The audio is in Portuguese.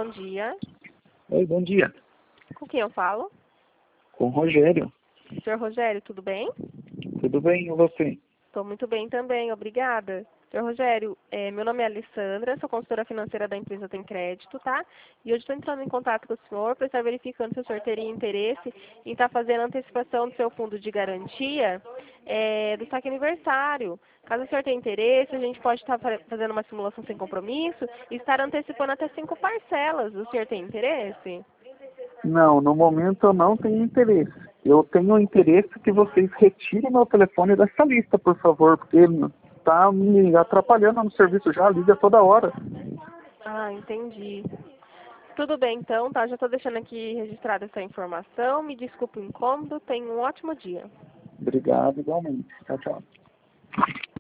bom dia. Oi, bom dia. Com quem eu falo? Com o Rogério. Senhor Rogério, tudo bem? Tudo bem, e você? Estou muito bem também, obrigada. Senhor Rogério, meu nome é Alessandra, sou consultora financeira da empresa Tem Crédito, tá? E hoje estou entrando em contato com o senhor para estar verificando se o senhor teria interesse em estar fazendo a antecipação do seu fundo de garantia do saque aniversário. Caso o senhor tenha interesse, a gente pode estar fazendo uma simulação sem compromisso e estar antecipando até 5 parcelas. O senhor tem interesse? Não, no momento eu não tenho interesse. Eu tenho interesse que vocês retirem meu telefone dessa lista, por favor, porque está me atrapalhando no serviço já, liga toda hora. Ah, entendi. Tudo bem, então, tá? Já estou deixando aqui registrada essa informação. Me desculpe o incômodo. Tenha um ótimo dia. Obrigado, igualmente. Tchau, tchau.